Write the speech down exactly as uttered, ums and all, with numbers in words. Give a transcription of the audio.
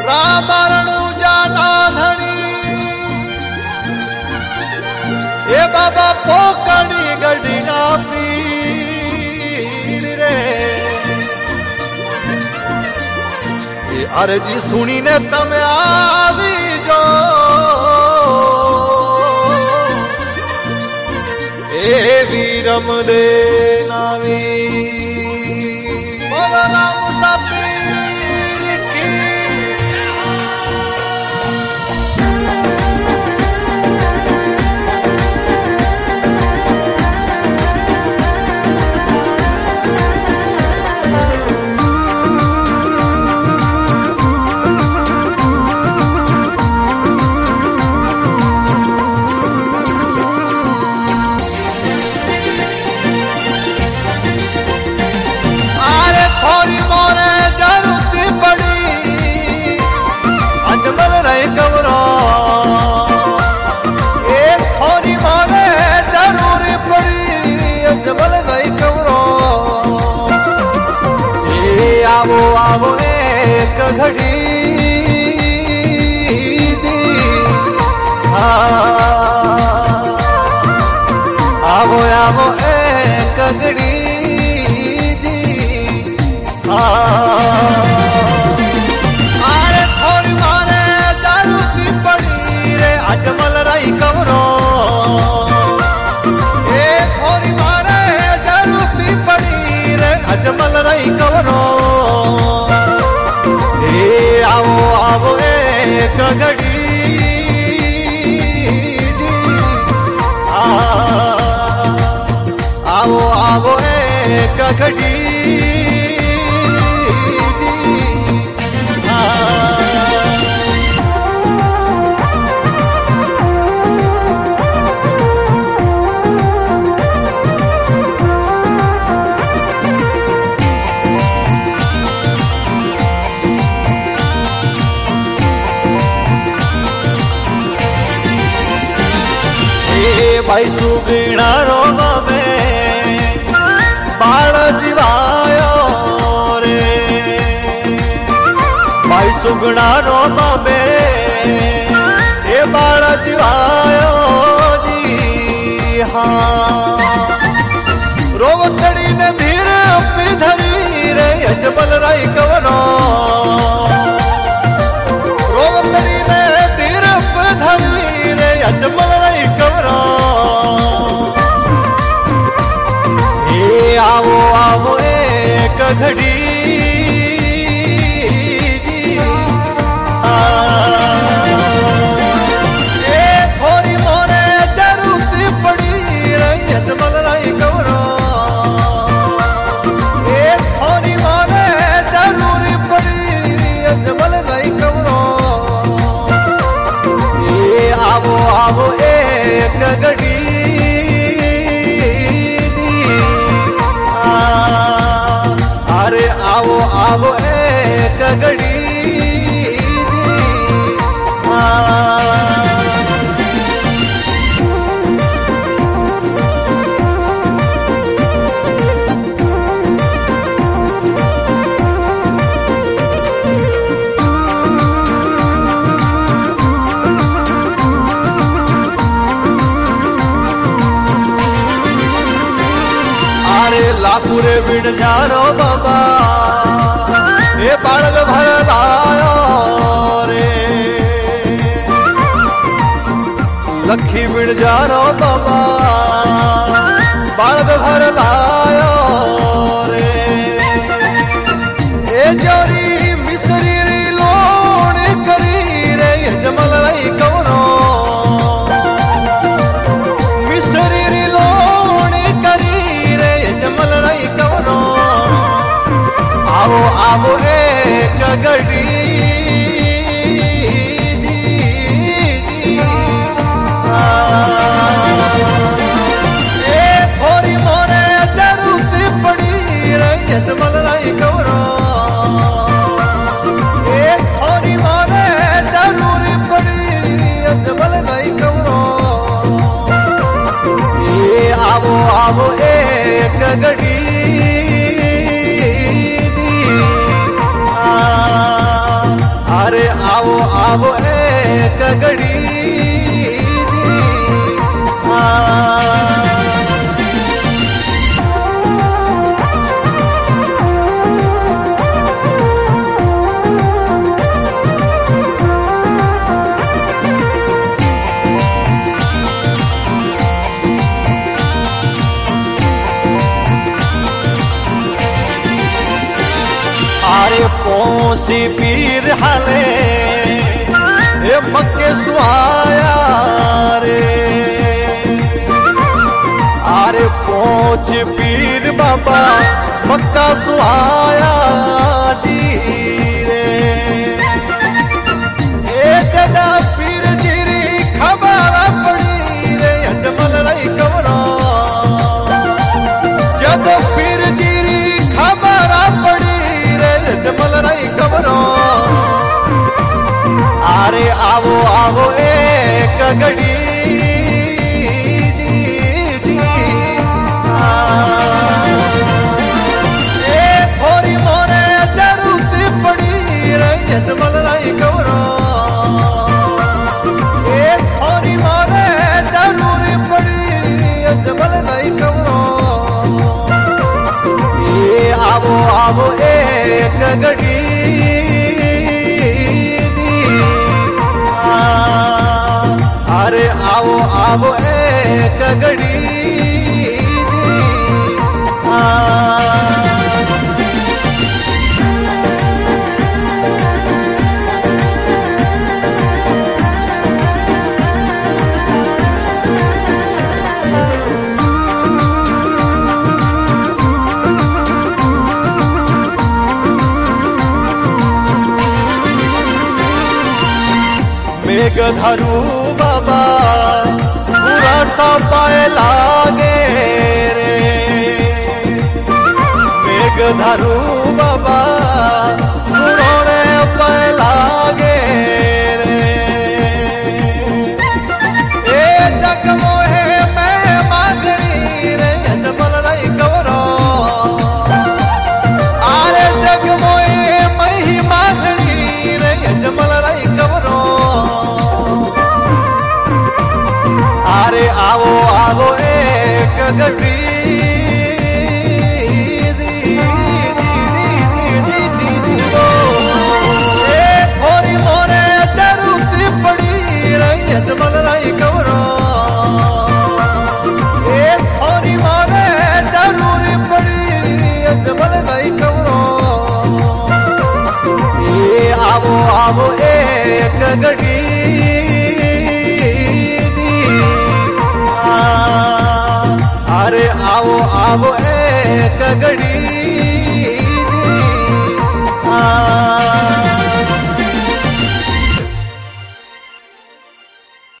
रामरणु जाना धनी ए बाबा पोकड़ी गड़ी ना पीर रे ये अर्जी सुनी ने तमे आवी जो ए वीरम दे नावी बोलो राम मुसाफिर की आवो आवो एक घड़ी दी आवो आवो एक घड़ी दी अरे थोड़ी मारे जरूरत पड़ी रे अजमल रही कमरो ए थोड़ी मारे जरूरत पड़ी रे अजमल रही कमरो आओ आओ एक घड़ी आओ आओ एक घड़ी भाई सुगीणा रोम में बाल जीवायो रे भाई सुगीणा रोम में ये बाल जीवायो जी हाँ रोवतड़ी ने धीर अपनी धरी रे अजमल राई कवनो रोवतड़ी ने धीर अपनी धरी रे अजमल राई कवनो आओ आओ एक घड़ी ए थोड़ी मोरे जरूरत पड़ी रही अजमल राई कवरो ए थोड़ी मोरे जरूरी पड़ी अजमल राई कवरो ए आओ आओ एक घड़ी अरे आओ आओ एक घड़ी अरे लाखुरे बिन जानो बाबा ये बालद भर लायो रे लखी बिन जानो बाबा बालद भर लायो रे ए जोरी मिसरी री लोण करी रे अजमल रही कवनो मिसरी री लोण करी रे अजमल रही कवनो आओ आओ एक घड़ी ए थोड़ी मोरे जरूरत पड़ी रही अजमल रही कवनो ए थोड़ी मोरे जरूरी पड़ी अजमल रही कवनो ए आओ आओ एक घड़ी आ आरे पोसी पीर हाले ए मक्के सुहाया रे। आरे पोच पीर बाबा मक्का सुहाया जी रे। ए जदा पीर जीरी खबर पड़ी रे अजमल रही कवरा। जद पीर जीरी खबर पड़ी रे अजमल रही कवरा। आरे आवो आवो एक घड़ी अजमल राई कवरो। ए थोड़ी मोरे जरूरी पड़ी अजमल राई कवरो। ए आवो आवो एक घड़ी अरे आवो आवो एक घड़ी मेघधरू बाबा पूरा सा पाए लागे रे। मेघधरू बाबा पूरे पाए लागे रे। ए जग मोहे मैं मांगनी रे अजमल रही कवरो। आरे जग मोहे मैं ही मांगनी रे अजमल रही कवरो। अरे आवो आवो एक घड़ी थोड़ी मोरे जरूरत पड़ी रही अजमल रही कवरो। ए थोड़ी मोरे जरूरी पड़ी अजमल रही कवरो। ए आवो आवो एक घड़ी अरे आवो आवो एक घड़ी